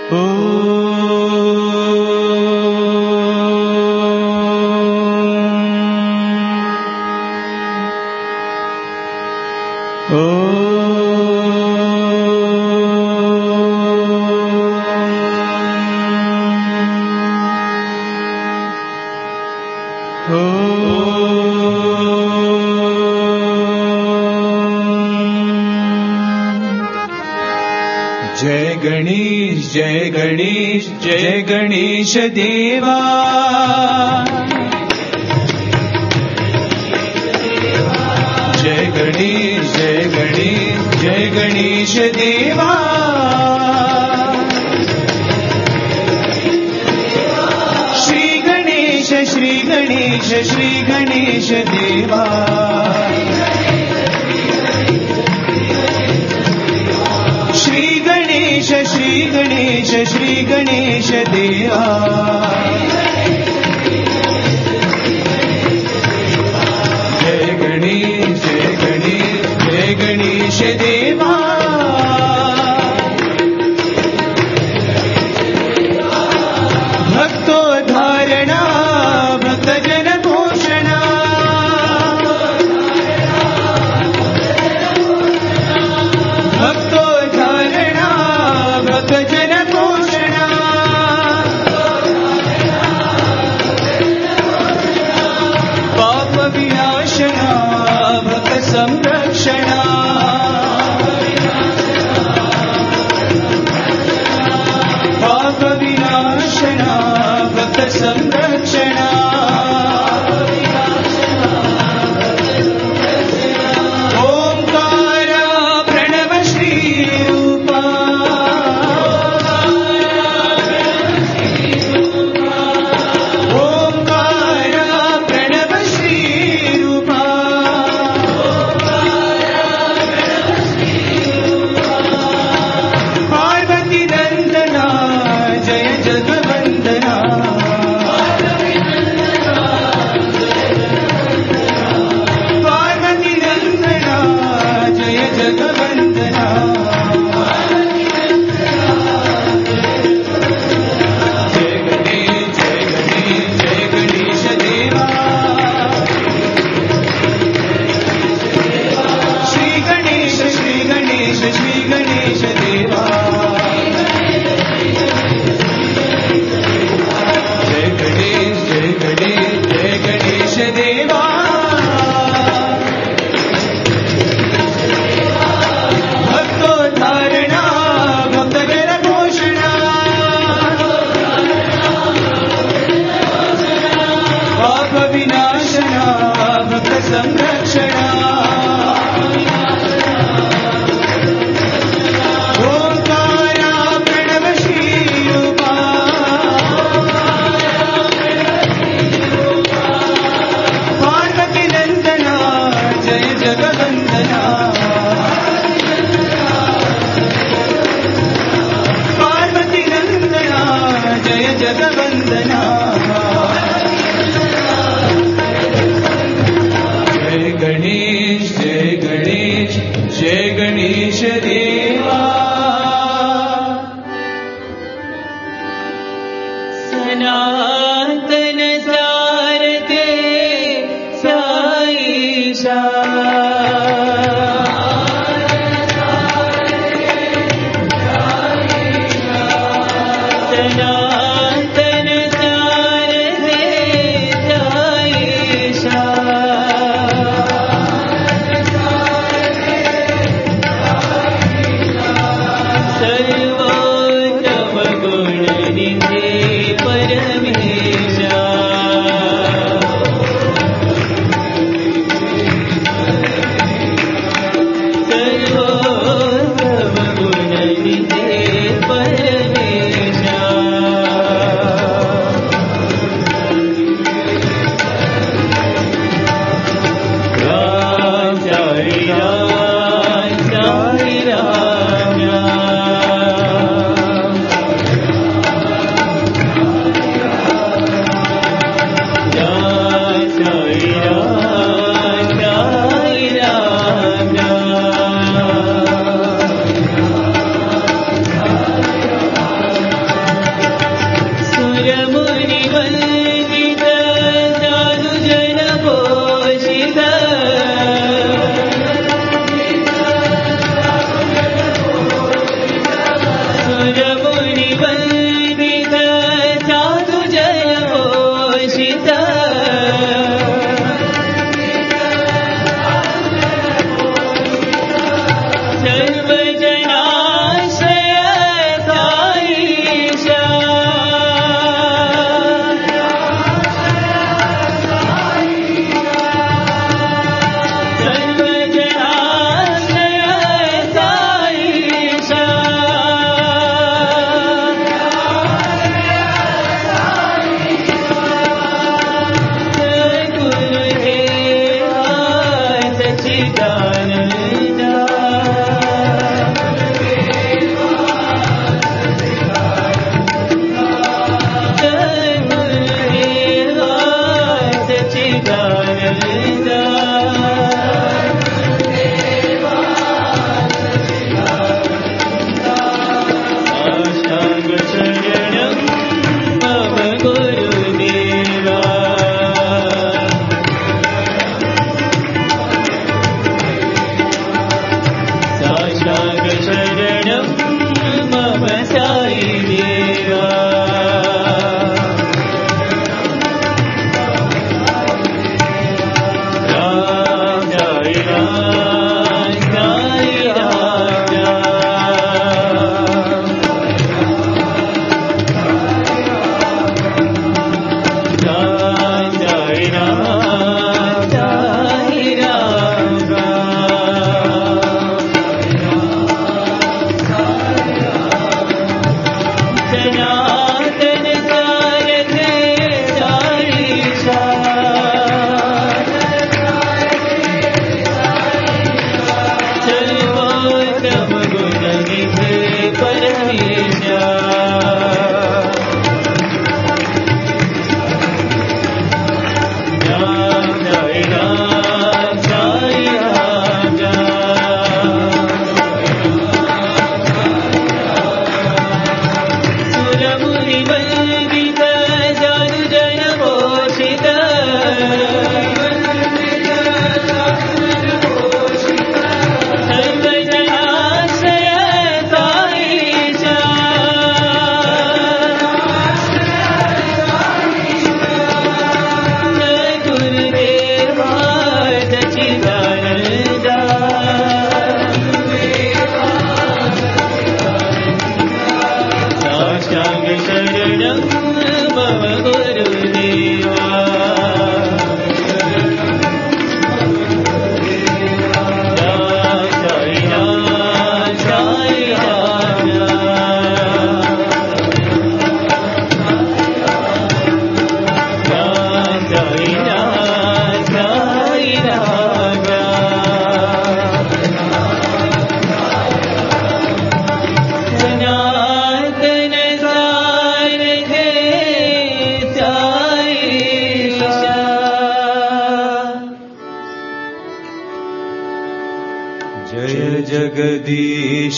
जय गणेश जय गणेश जय गणेश देवा जय गणेश जय गणेश जय गणेश देवा श्री गणेश श्री गणेश श्री गणेश देवा श्री गणेश श्री गणेश श्री गणेश देवा जय गणेश जय गणेश जय गणेश देवा भक्तोद्धारणा भक्तजन पोषणा भक्तोद्धारणा भक्तजन पोषणा पाप विनाशना भक्त संरक्षणा पाप विनाशना भक्त संरक्षणा ओंकार प्रणव श्री रूपा ओंकार प्रणव श्री रूपा पार्वती नंदना जय जगवंदना पार्वती नंदना जय जगवंदना जय गणेश जय गणेश जय गणेश देवा श्री गणेश श्री गणेश श्री गणेश देवा जय गणेश जय गणेश जय गणेश देवा भक्तोद्धारणा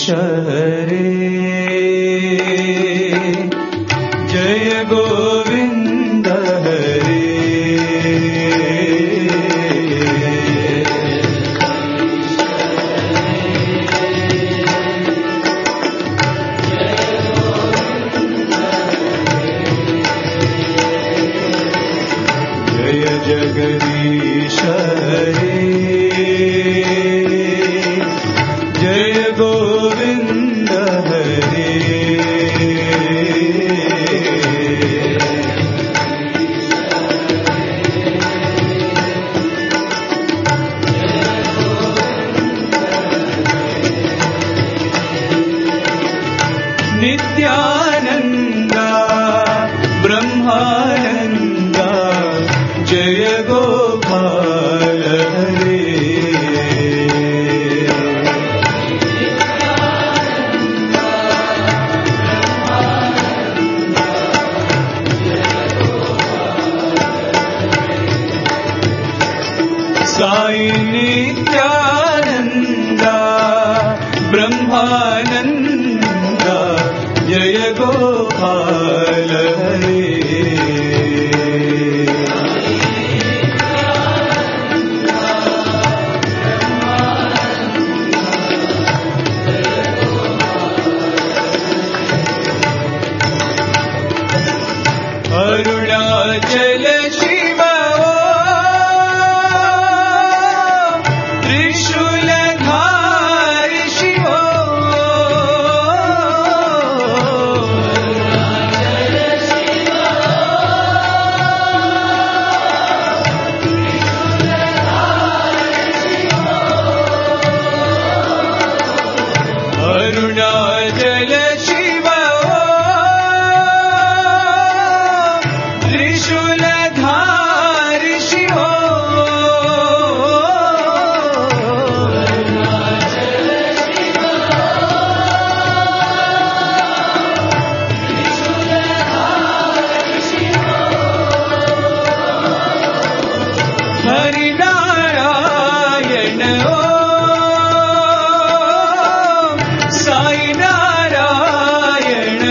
हरे जय गोविंद हरे जगदीश हरे जय गोविंद हरे नित्यानंद ब्रह्मानंद जय गोपाल हरे साई नित्यानंद ब्रह्मानंद जय गोपाल हरे अरुणाचल शिव त्रिशूलधारी शिव अरुणाचल शिव त्रिशूलधारी शिव हरिनारायण साई नारायण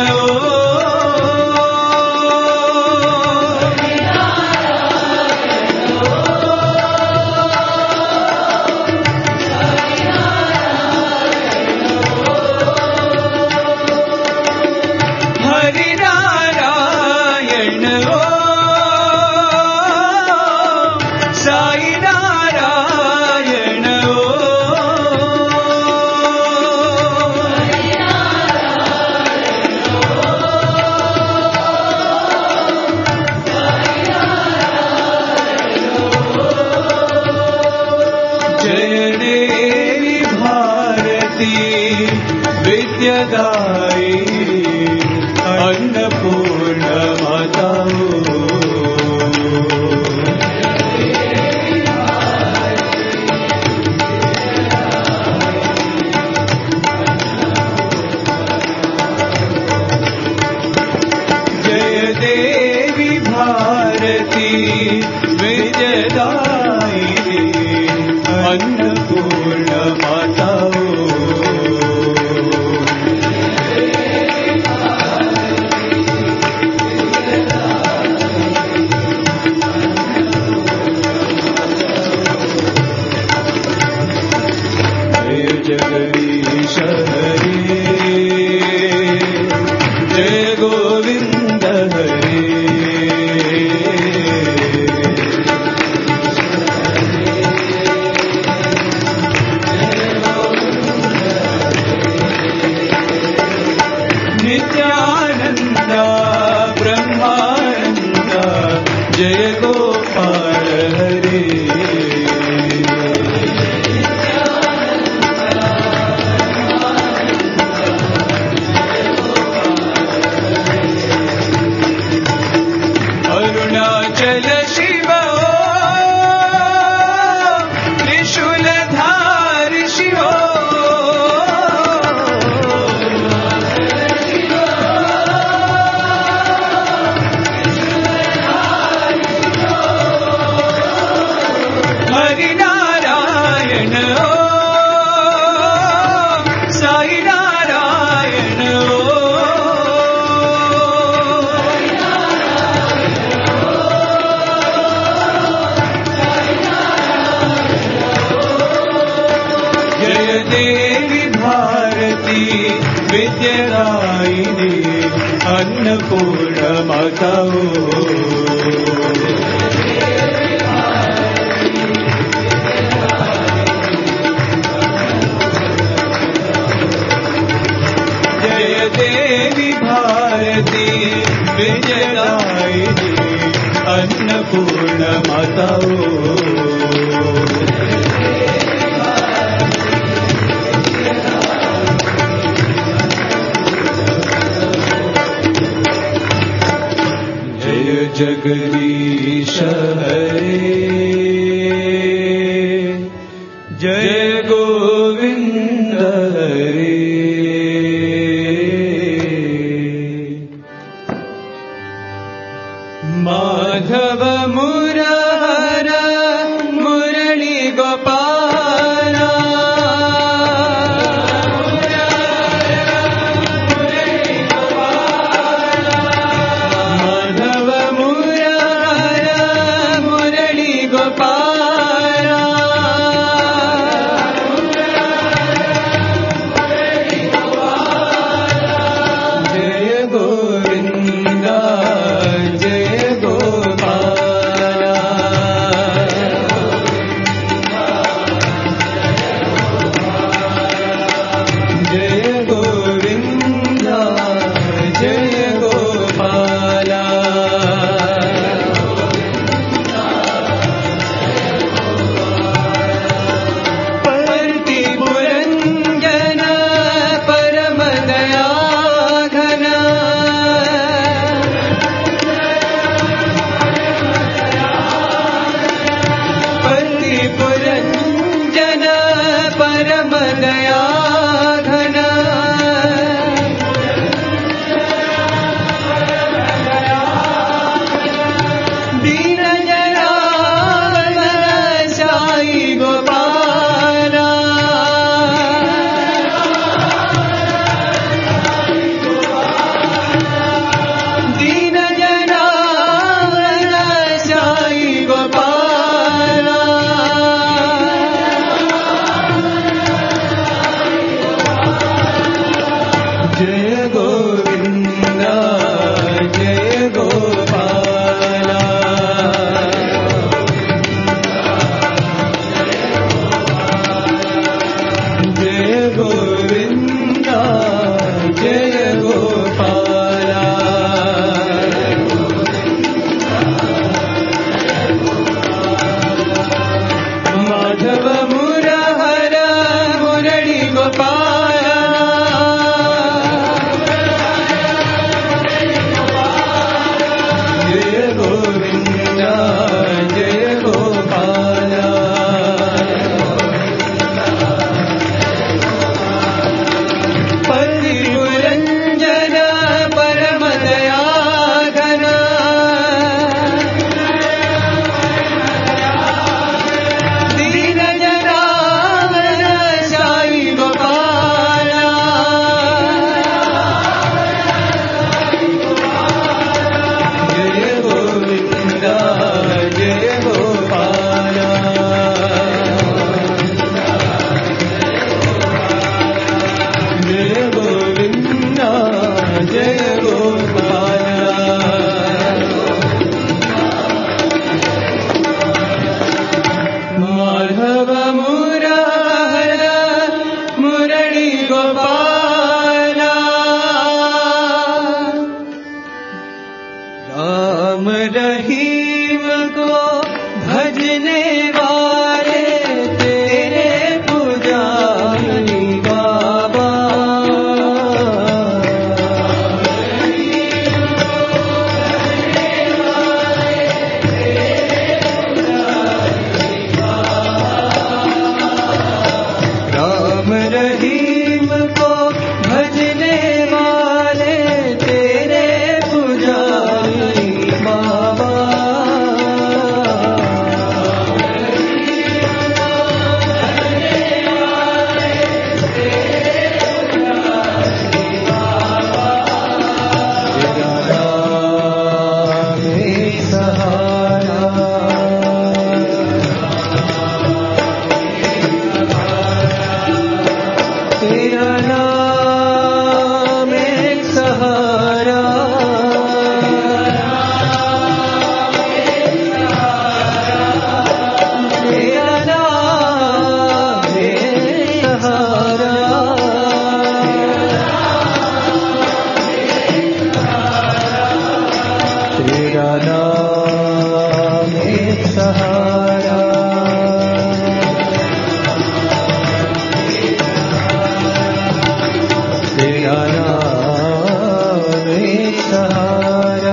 हरिनारायण साई नारायण जय देवी भारती विद्यादायी अन्नपूर्ण माता जय देवी भारती विजयदायिनी अन्नपूर्ण माता विद्यादायिनी अन्नपूर्ण माता जय देवी भारती विद्यादायिनी अन्नपूर्ण माता जगदीश हरे जय गोविंद हरे माधव मुरार मुरली गोपाल तेरा नाम है सहारा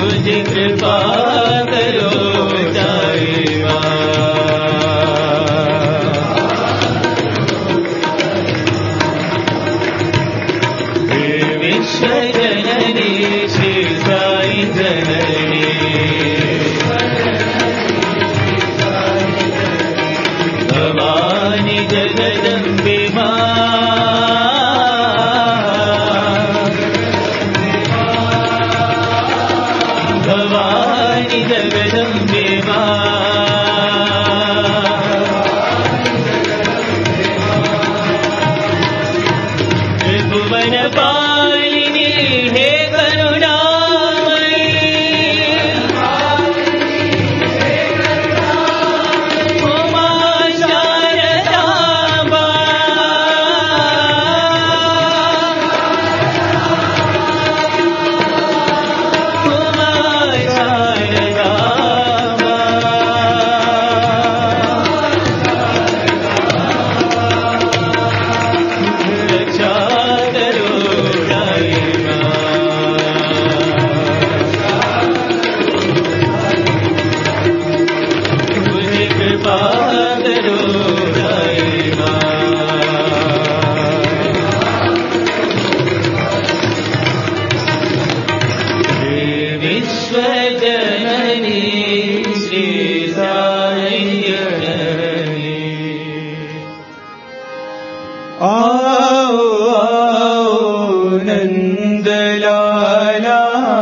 मुझे कृपा करो साईं माँ। विश्व जननी श्री साई जननी भवानी जगदम्बे भवानी जगदम्बे त्रिभुवन पालिनी हे करुणामयी उमा शारदाम्बा उमा शारदाम्बा रक्षा करो साईं माँ। मुझे कृपा करो साईं माँ। हे विश्व जननी श्री साई जननी आओ आओ नंदलाला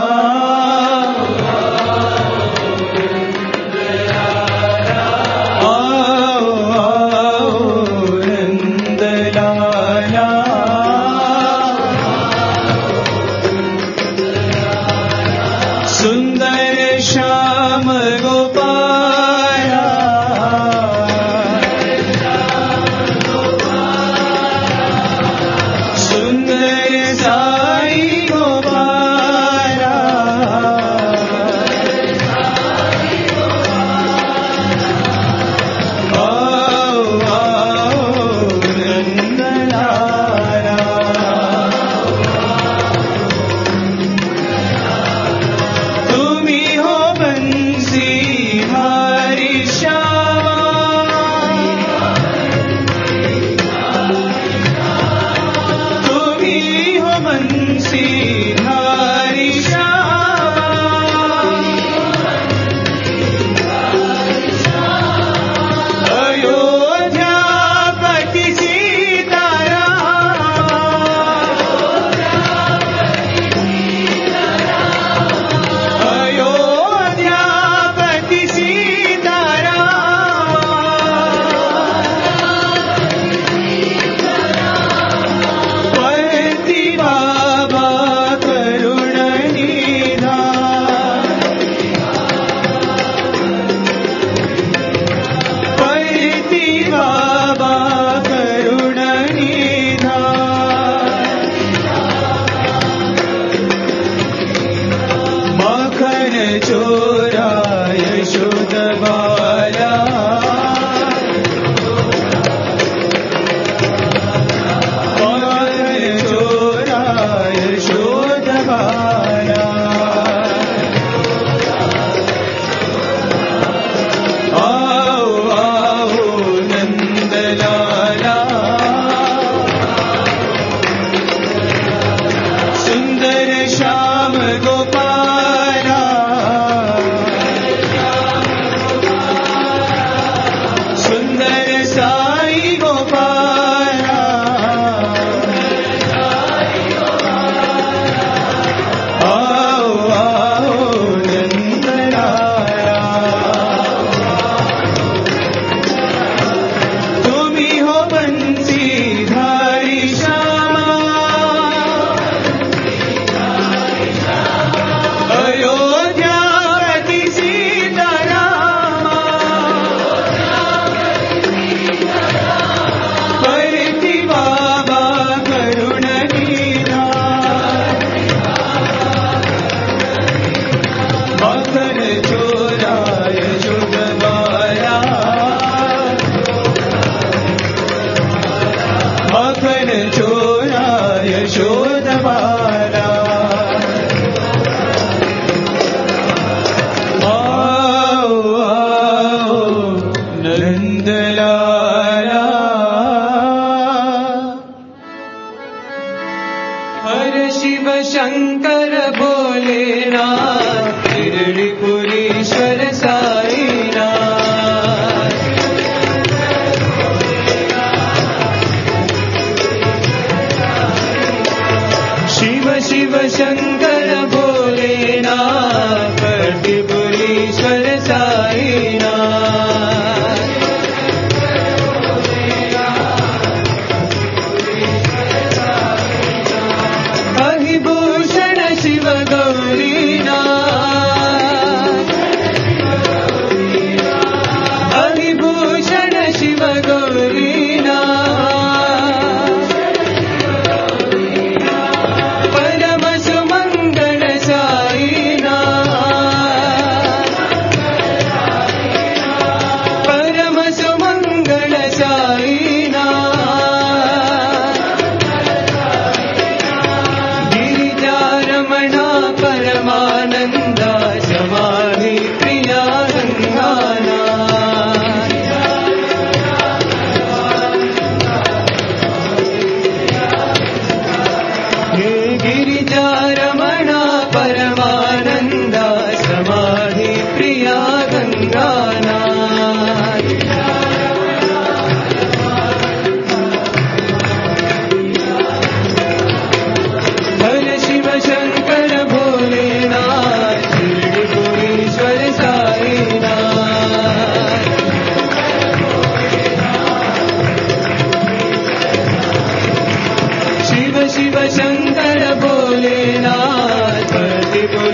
आओ आओ नंदलाला सुंदर श्याम गोपाला सुंदर साई गोपाला आओ आओ नंदलाला तुम्ही हो बंसी हरी श्यामा तुम्ही हो बंसी हरी श्यामा अयोध्यापति अयोध्यापति पति बाबा करुण निधान पति बाबा करुण निधान मखन चोरा यशोद बाला मखन चोरा यशोद बाला आओ आओ नंदलाला सुंदर श्याम गोपाला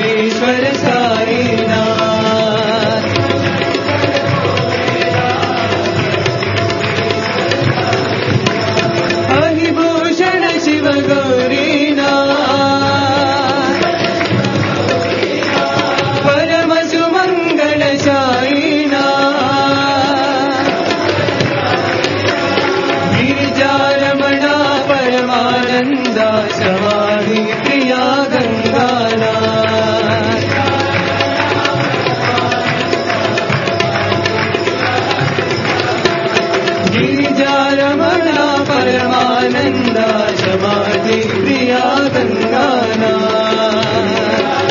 पुरीश्वर साईनाथ अहिभूषण शिव गौरीनाथ परम सुमंगल साईनाथ गिरिजारमणा परमानंदा समाधि प्रिया गंगानाथ गिरिजारमणा परमानंदा समाधि प्रिया गंगानाथ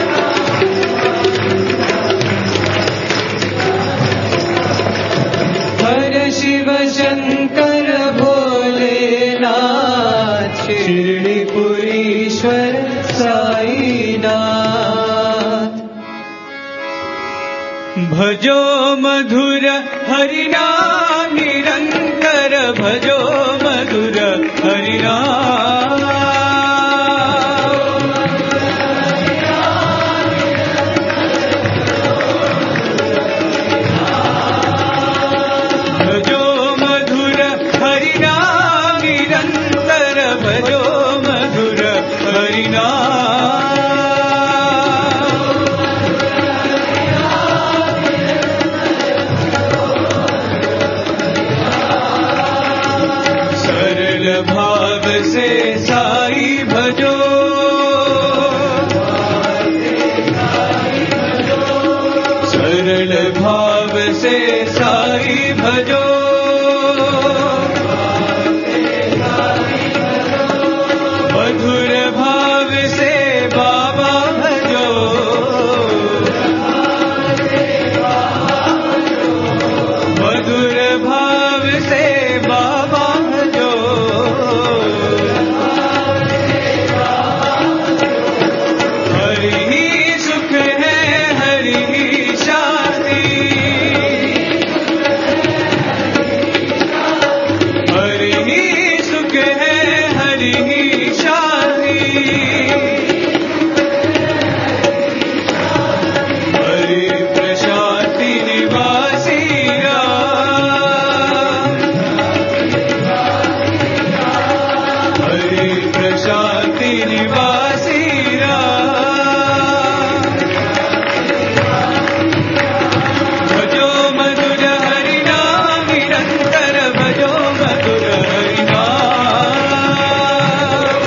हर शिव शंकर भोलेनाथ शिरडी पुरीश्वर साईनाथ भजो मधुर हरिनाम निरंतर भजो मधुर हरिनाम भजो मधुर हरिनाम निरंतर भजो मधुर हरिनाम सरल भाव से साई भजो सरल भाव से साई भजो मधुर भाव से बाबा भजो मधुर भाव से बाबा भजो हरि ही सुख है हरि ही शांति हरि ही सुख है हरि ही शांति हरि प्रशांति निवासी राम हरि प्रशांति निवासी राम भजो मधुर हरिनाम निरंतर भजो मधुर हरिनाम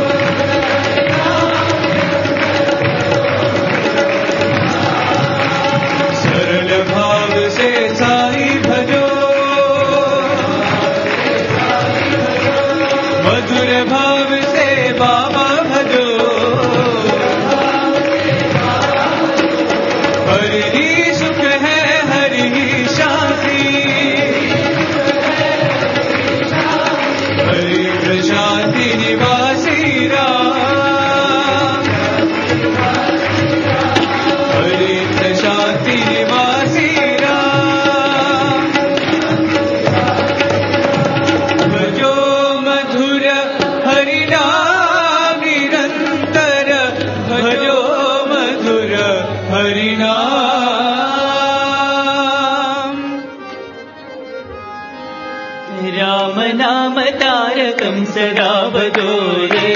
सरल भाव से साई भजो मधुर भाव से बाबा भजो हरि ही सुख है हरि ही शांति हरि प्रशांति निवासी राम हरि प्रशांति निवासी राम भजो मधुर हरिनाम निरंतर भजो मधुर हरिनाम राम नाम तारकं सदा वदो रे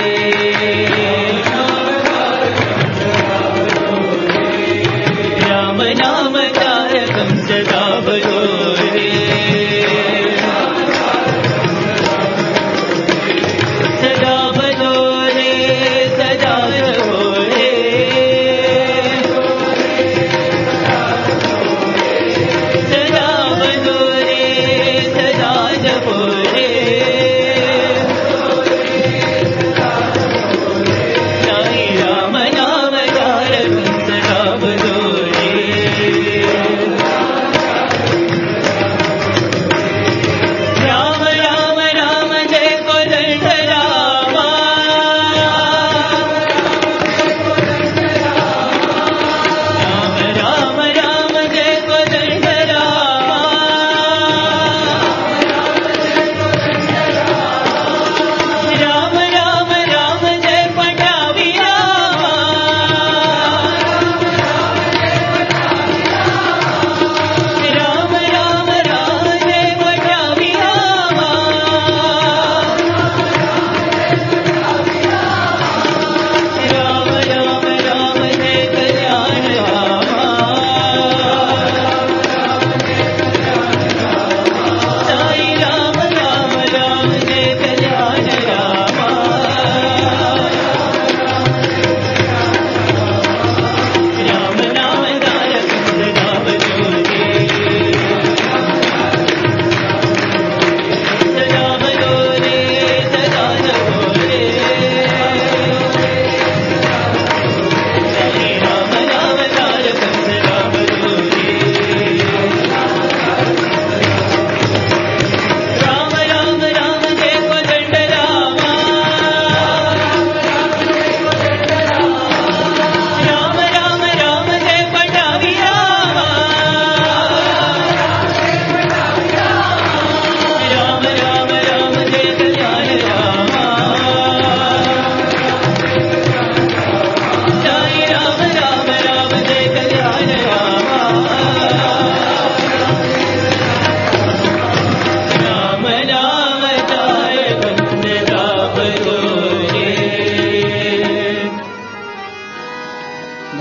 राम नाम तारकं सदा वदो रे सदा वदो रे सदा वदो रे सदा वदो रे सदा जपो रे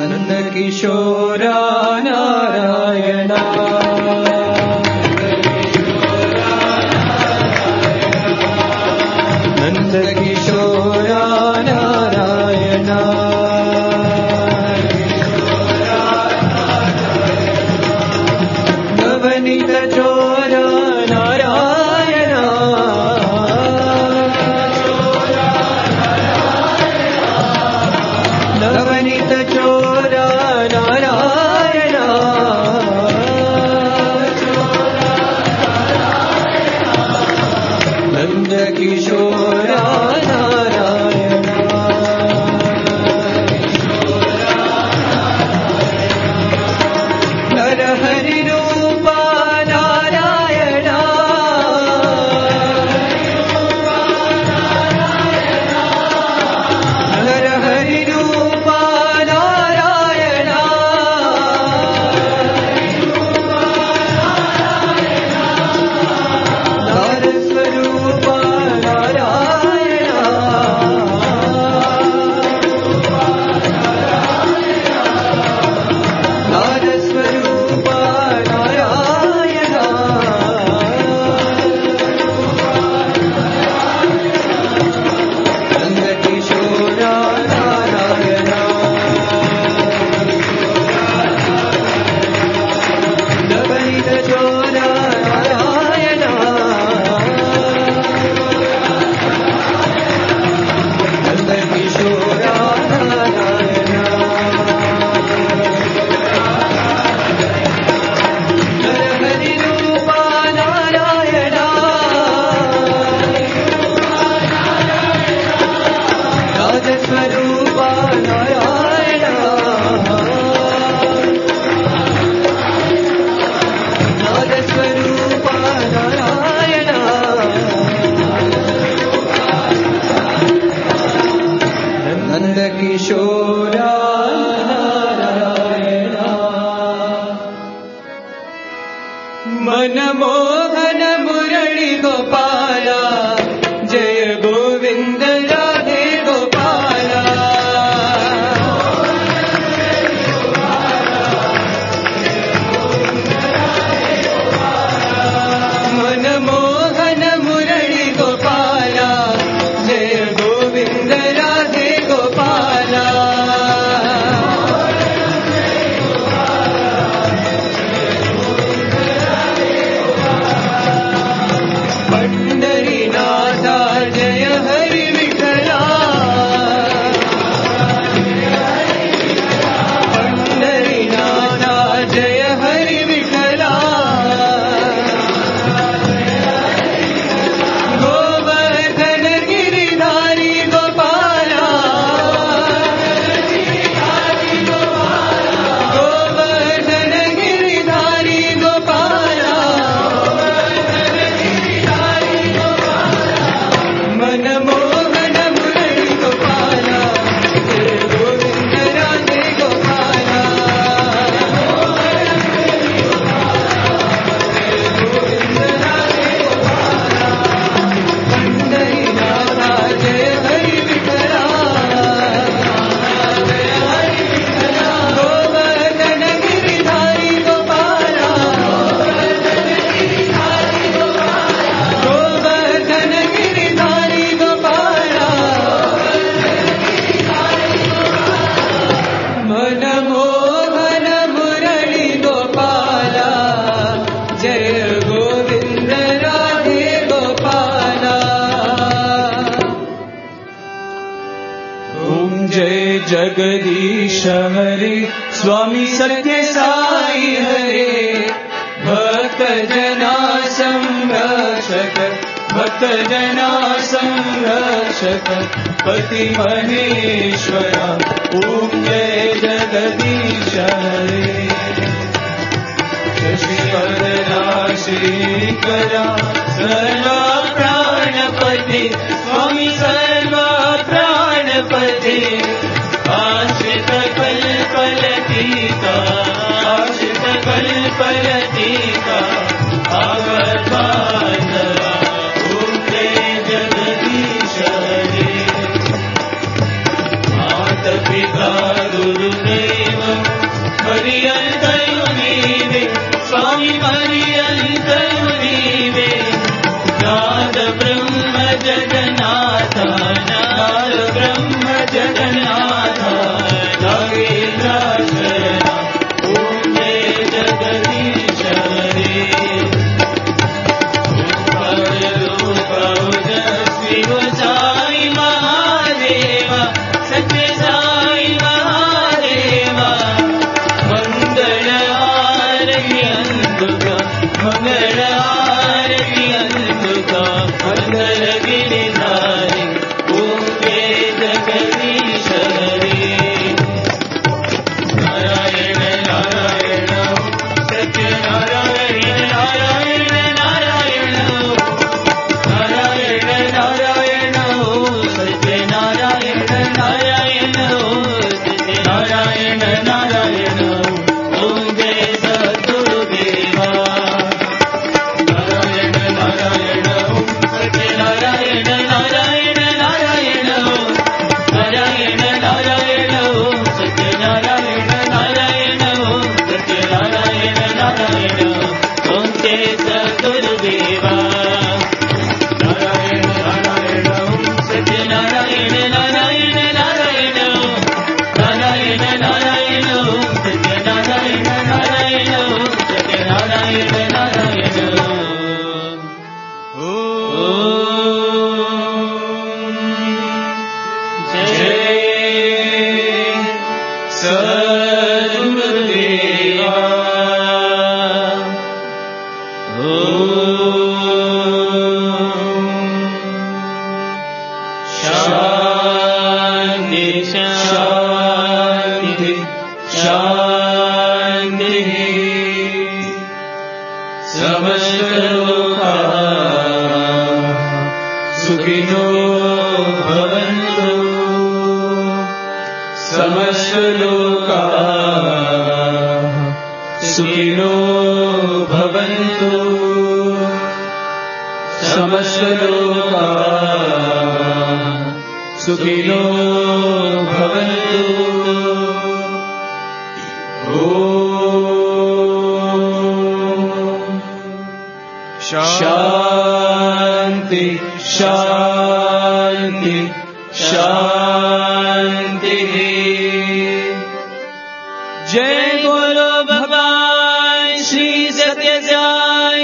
नन्दकिशोरा नारायण नन्दकिशोरा नारायण नवनीत चोरा नारायण नवनीत चोरा नारायण नन्दकिशोरा नारायण नरहरि रूपा नारायण नरहरि रूपा नारायण नारस्वरूपा नारायण नारस्वरूपा नारायण नन्दकिशोरा नारायण नवनीत चोरा नारायण नन्दकिशोरा नारायण नरहरि रूपा नारायण राजस्वरूपा नारायण नारस्वरूपा नारायण नन्दकिशोरा नारायण मनमोहन मुरळी गोपाला जय गोविंद राधे गोपाला मनमोहन मुरळी गोपाला जय गोविंद राधे गोपाला पंढरीनाथा जय हरि विठला पंढरीनाथा जय हरि विठला गोवर्धन गिरिधारी गोपाला गोवर्धन गिरिधारी गोपाला मनमोहन मुरळी गोपाला जय गोविंद राधे गोपाला पंढरीनाथा जय हरि विठला गोवर्धन गिरिधारी गोपाला गोवर्धन गिरिधारी गोपाला मनमोहन मुरळी गोपाला जय गोविंद राधे गोपाला ओम जय जगदीश हरे स्वामी सत्य साई हरे भक्त जना संरक्षक भक्त जना संरक्षक पति महेश्वरा ओम जय जगदीश हरे शशिवदना श्रीकरा सर्वा प्राणपते स्वामी सर्वा प्राणपते आश्रित कल्पलतिका आश्रित कल्पलतिका आगतबांधवा ओम जय जगदीश हरे माता पिता गुरुदेव पर्यन्तयु नीवे स्वामी पर्यन्तयु नीवे नाद ब्रह्म जगन्नाथ नाद ब्रह्म जगन्नाथ नागेन्द्र शरण ओम जय जगदीश हरे शिव साई महादेव सत्य साई महादेव मंगल आरती अंतुका मंगल आरती अंतुका मंगल गिरिधारी ओम जय जगदीश हरे नारायण नारायण सत्य नारायण नारायण नारायण नारायण नारायण सत्य नारायण नारायण सत्य नारायण नारायण ओम जय सद्गुरुदेवा नारायण नारायण सत्य नारायण नारायण नारायण नारायण नारायण सत्य नारायण नारायण सत्य नारायण नारायण ओम जय सद्गुरुदेवा नारायण नारायण सत्य नारायण नारायण नारायण नारायण नारायण सत्य नारायण नारायण सत्य नारायण नारायण जय सद्गुरुदेवा शांति शांति शांति समस्त लोका सुखिनो भवन्तु समस्त लोका सुखिनो भवन्तु समस्त लोका सुखिनो भवन्तु शांति शांति शांति जय बोलो भगवान श्री सत्य साई